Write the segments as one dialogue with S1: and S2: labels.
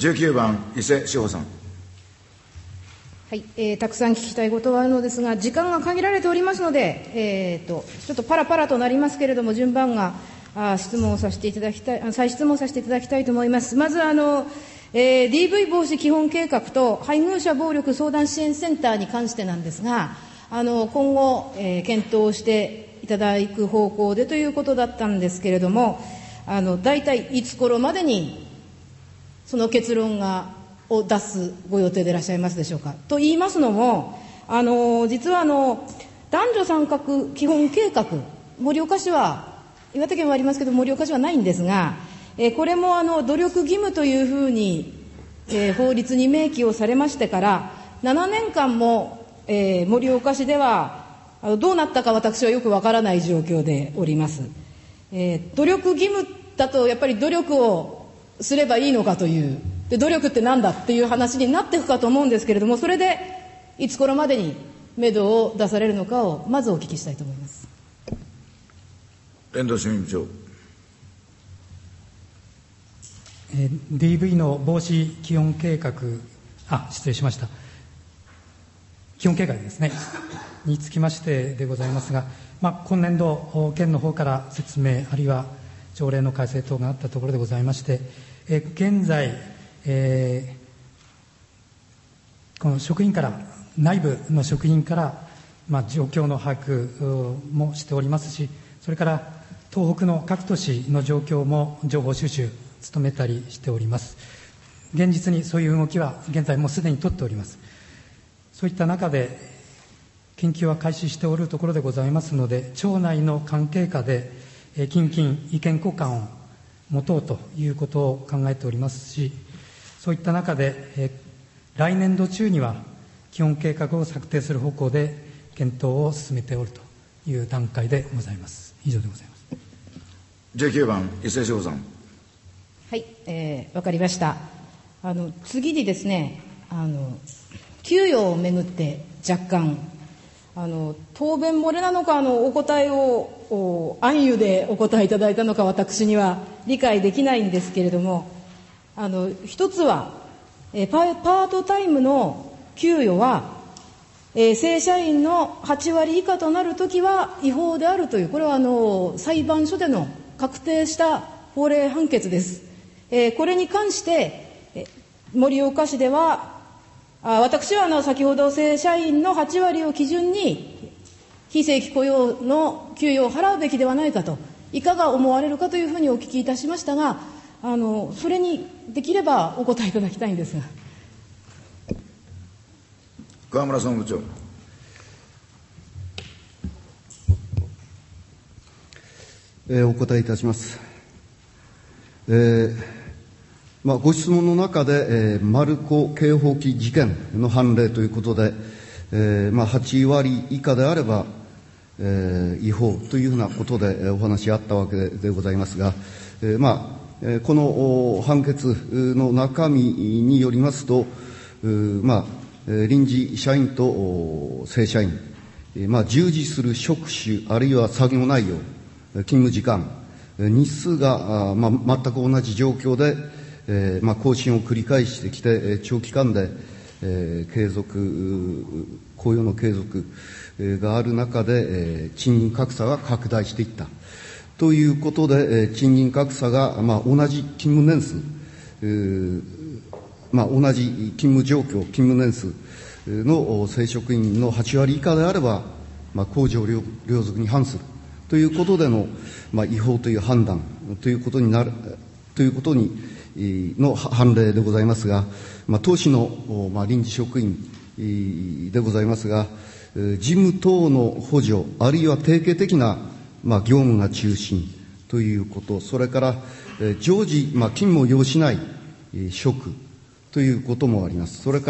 S1: 19番、伊勢志保さん。
S2: はい、たくさん聞きたいことはあるのですが、時間が限られておりますので、ちょっとパラパラとなりますけれども、順番が再質問させていただきたいと思います。まずDV 防止基本計画と配偶者暴力相談支援センターに関してなんですが、今後、検討していただく方向でということだったんですけれども、大体いつ頃までにその結論を出すご予定でいらっしゃいますでしょうか。と言いますのも、実は男女参画基本計画、盛岡市は、岩手県はありますけど盛岡市はないんですが、これも努力義務というふうに、法律に明記をされましてから7年間も、盛岡市ではどうなったか私はよくわからない状況でおります。努力義務だとやっぱり努力をすればいいのかという、で努力ってなんだっていう話になっていくかと思うんですけれども、それでいつ頃までに目処を出されるのかをまずお聞きしたいと思います。
S1: 遠藤新部長。
S3: DV の防止基本計画、失礼しました。基本計画ですね。につきましてでございますが、今年度、県の方から説明、あるいは条例の改正等があったところでございまして、現在、この職員から、内部の職員から、状況の把握もしておりますし、それから東北の各都市の状況も情報収集、努めたりしております。現実にそういう動きは現在もうすでに取っております。そういった中で研究は開始しておるところでございますので、町内の関係下で近々意見交換を持とうということを考えておりますし、そういった中で来年度中には基本計画を策定する方向で検討を進めておるという段階でございます。以上でございます。
S1: 19番、伊勢志保さん。
S2: はい、わかりました。次にですね、給与をめぐって若干答弁漏れなのかお答えを暗喩でお答えいただいたのか私には理解できないんですけれども、一つはパートタイムの給与は正社員の8割以下となるときは違法であるという、これは裁判所での確定した法令判決です。これに関して盛岡市では私は先ほど正社員の8割を基準に非正規雇用の給与を払うべきではないかと、いかが思われるかというふうにお聞きいたしましたが、それにできればお答えいただきたいんですが。
S1: 河村総務部長。
S4: お答えいたします。ご質問の中で、丸子警報器事件の判例ということで、8割以下であれば、違法というふうなことでお話あったわけでございますが、この判決の中身によりますと、臨時社員と正社員、従事する職種あるいは作業内容、勤務時間、日数が、全く同じ状況で、更新を繰り返してきて、長期間で、雇用の継続がある中で、賃金格差が拡大していったということで、賃金格差が、同じ勤務年数、同じ勤務状況、勤務年数の正職員の8割以下であれば、公序良俗に反するということでの、違法という判断ということになる、ということに、の判例でございますが、当市の、臨時職員でございますが、事務等の補助、あるいは定型的な、業務が中心ということ、それから、常時、勤務を要しない職ということもあります。それから、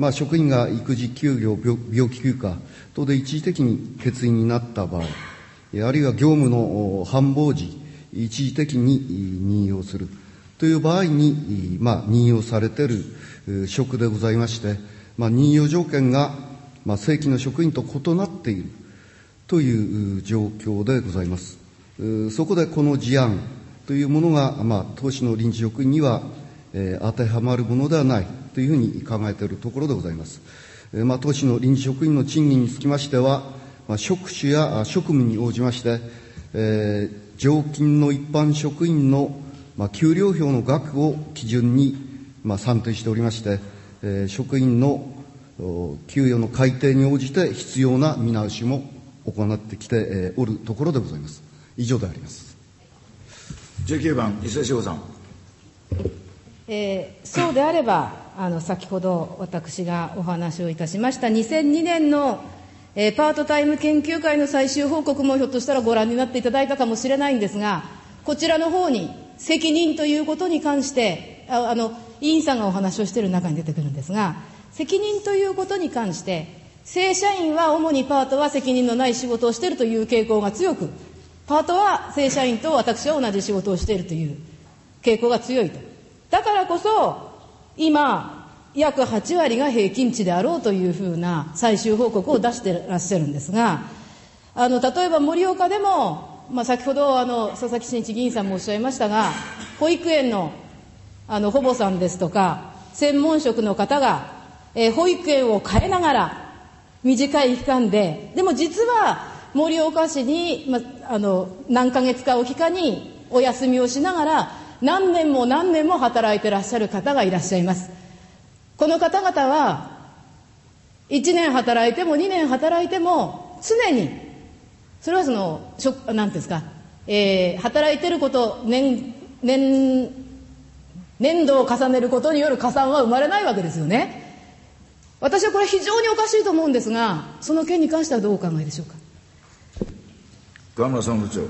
S4: 職員が育児休業、病気休暇等で一時的に欠員になった場合、あるいは業務の繁忙時、一時的に任用するという場合に、任用されている職でございまして、任用条件が、正規の職員と異なっているという状況でございます。そこでこの事案というものが、当市の臨時職員には、 当てはまるものではないというふうに考えているところでございます。当市の臨時職員の賃金につきましては、職種や職務に応じまして、常勤の一般職員の給料表の額を基準に算定しておりまして、職員の給与の改定に応じて必要な見直しも行ってきておるところでございます。以上であります。
S1: 19番、伊勢志保さん。
S2: そうであれば、先ほど私がお話をいたしました2002年の、パートタイム研究会の最終報告もひょっとしたらご覧になっていただいたかもしれないんですが、こちらの方に責任ということに関して委員さんがお話をしている中に出てくるんですが、責任ということに関して正社員は主にパートは責任のない仕事をしているという傾向が強く、パートは正社員と私は同じ仕事をしているという傾向が強いと。だからこそ今約8割が平均値であろうというふうな最終報告を出していらっしゃるんですが、例えば盛岡でも、先ほど佐々木真一議員さんもおっしゃいましたが、保育園の保母さんですとか専門職の方が、保育園を変えながら短い期間で、でも実は盛岡市に、何ヶ月かおきかにお休みをしながら何年も何年も働いていらっしゃる方がいらっしゃいます。この方々は1年働いても2年働いても常にそれは何ですか、働いていること年度を重ねることによる加算は生まれないわけですよね。私はこれ非常におかしいと思うんですが、その件に関してはどうお考えでしょうか。
S1: 河村総務部長。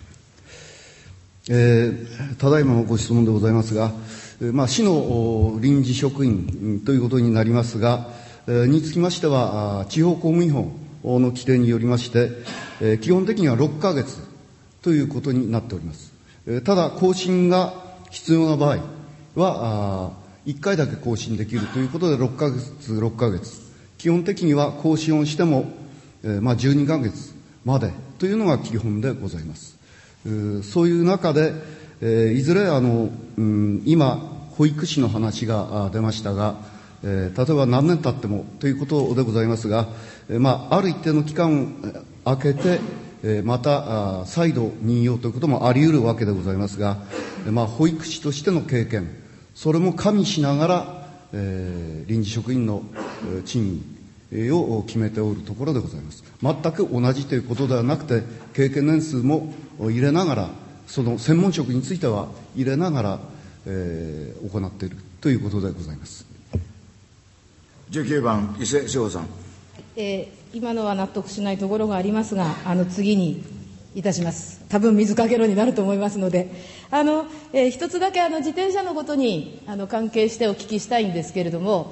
S4: ただいまのご質問でございますが、市の臨時職員ということになりますが、につきましては、地方公務員法の規定によりまして、基本的には6ヶ月ということになっております。ただ、更新が必要な場合は、1回だけ更新できるということで、6ヶ月。基本的には更新をしても、12ヶ月までというのが基本でございます。そういう中で、いずれ今、保育士の話が出ましたが、例えば何年経ってもということでございますが、ある一定の期間を空けて、また再度任用ということもあり得るわけでございますが、保育士としての経験、それも加味しながら、臨時職員の賃金を決めておるところでございます。全く同じということではなくて、経験年数も入れながら、その専門職については入れながら、行っているということでございます。
S1: 19番、伊勢志保さん。
S2: 今のは納得しないところがありますが、次にいたします。多分水かけ論になると思いますので、一つだけ自転車のことに関係してお聞きしたいんですけれども、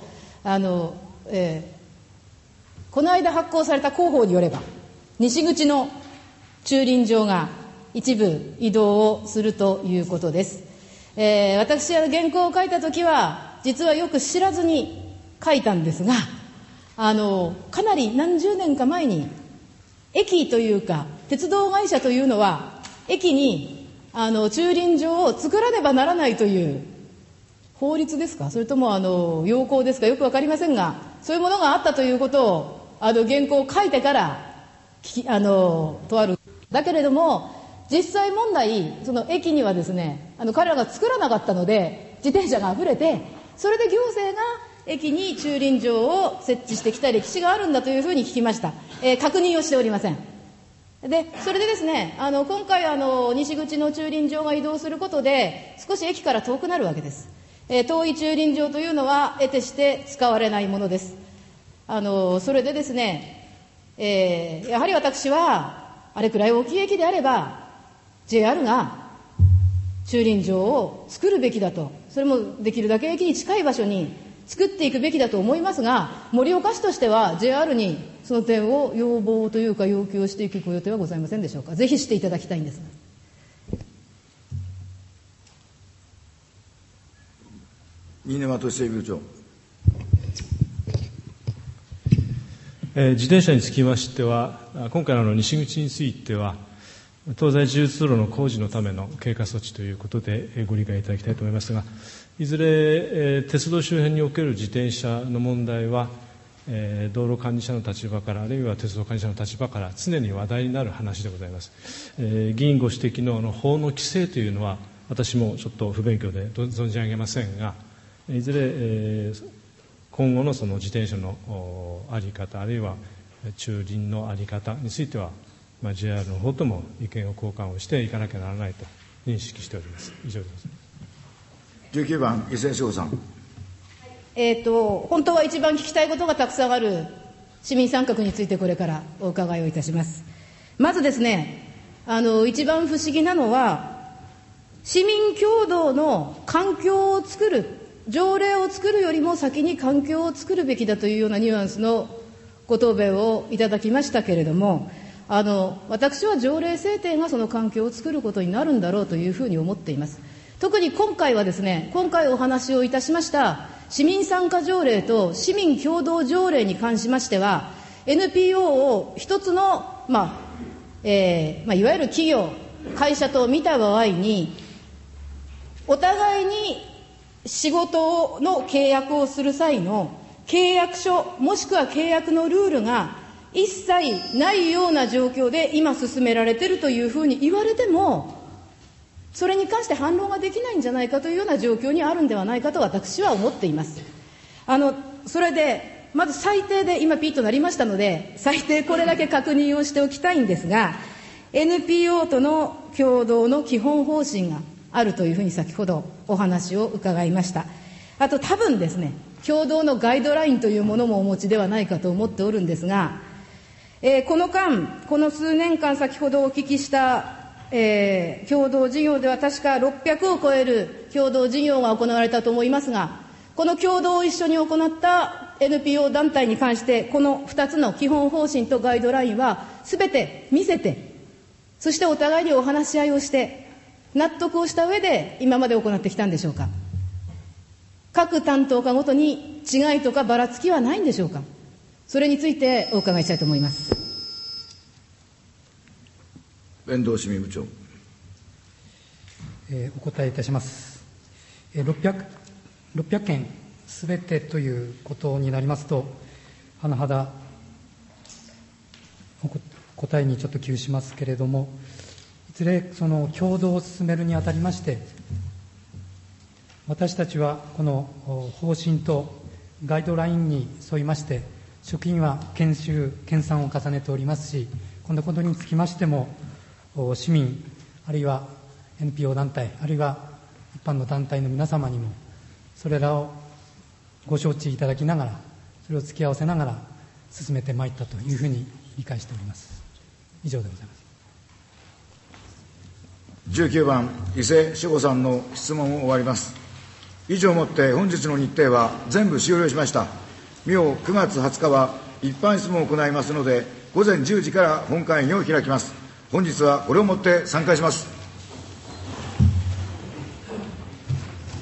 S2: この間発行された広報によれば、西口の駐輪場が一部移動をするということです。私は原稿を書いたときは実はよく知らずに書いたんですが、かなり何十年か前に駅というか鉄道会社というのは駅に駐輪場を作らねばならないという法律ですか、それとも要項ですか、よくわかりませんが、そういうものがあったということを原稿を書いてからとある。だけれども実際問題、その駅にはですね、彼らが作らなかったので自転車があふれて、それで行政が駅に駐輪場を設置してきた歴史があるんだというふうに聞きました。確認をしておりません。で、それでですね、今回西口の駐輪場が移動することで少し駅から遠くなるわけです。遠い駐輪場というのは得てして使われないものです。それでですね、やはり私はあれくらい大きい駅であれば JR が駐輪場を作るべきだと、それもできるだけ駅に近い場所に作っていくべきだと思いますが、盛岡市としては JR にその点を要望というか要求をしていくご予定はございませんでしょうか。ぜひしていただきたいんですが。
S1: 新沼俊整備部長。
S5: 自転車につきましては、今回の西口については、 東西自由通路の工事のための経過措置ということでご理解いただきたいと思いますが、いずれ鉄道周辺における自転車の問題は、道路管理者の立場から、あるいは鉄道管理者の立場から常に話題になる話でございます。議員ご指摘の法の規制というのは、私もちょっと不勉強で存じ上げませんが、いずれ、今後のその自転車の在り方、あるいは駐輪の在り方については、JR の方とも意見を交換をしていかなきゃならないと認識しております。以上でございます。
S1: 19番、伊勢志保さん。
S2: 本当は一番聞きたいことがたくさんある市民参画についてこれからお伺いをいたします。まずですね、一番不思議なのは、市民共同の環境を作る、条例を作るよりも先に環境を作るべきだというようなニュアンスのご答弁をいただきましたけれども、私は条例制定がその環境を作ることになるんだろうというふうに思っています。特に今回はですね、今回お話をいたしました市民参加条例と市民共同条例に関しましては、NPO を一つの、いわゆる企業、会社と見た場合に、お互いに仕事の契約をする際の契約書、もしくは契約のルールが一切ないような状況で今進められているというふうに言われても、それに関して反論ができないんじゃないかというような状況にあるんではないかと私は思っています。それで、まず最低で、今ピッとなりましたので、最低これだけ確認をしておきたいんですが、NPO との共同の基本方針があるというふうに先ほどお話を伺いました。あと多分ですね、共同のガイドラインというものもお持ちではないかと思っておるんですが、この間、この数年間先ほどお聞きした、共同事業では確か600を超える共同事業が行われたと思いますが、この共同を一緒に行った NPO 団体に関して、この2つの基本方針とガイドラインはすべて見せて、そしてお互いにお話し合いをして、納得をした上で今まで行ってきたんでしょうか。各担当課ごとに違いとかばらつきはないんでしょうか。それについてお伺いしたいと思います。
S1: 遠藤市民部長。
S3: お答えいたします。600件すべてということになりますと、甚だ答えにちょっと窮しますけれども、いずれその共同を進めるにあたりまして、私たちはこの方針とガイドラインに沿いまして、職員は研修、研鑽を重ねておりますし、こんなことにつきましても、市民、あるいは NPO 団体、あるいは一般の団体の皆様にも、それらをご承知いただきながら、それを付き合わせながら進めてまいったというふうに理解しております。以上でございます。
S1: 19番、伊勢志保さんの質問を終わります。以上をもって本日の日程は全部終了しました。明9月20日は一般質問を行いますので、午前10時から本会議を開きます。本日はこれをもって散会します。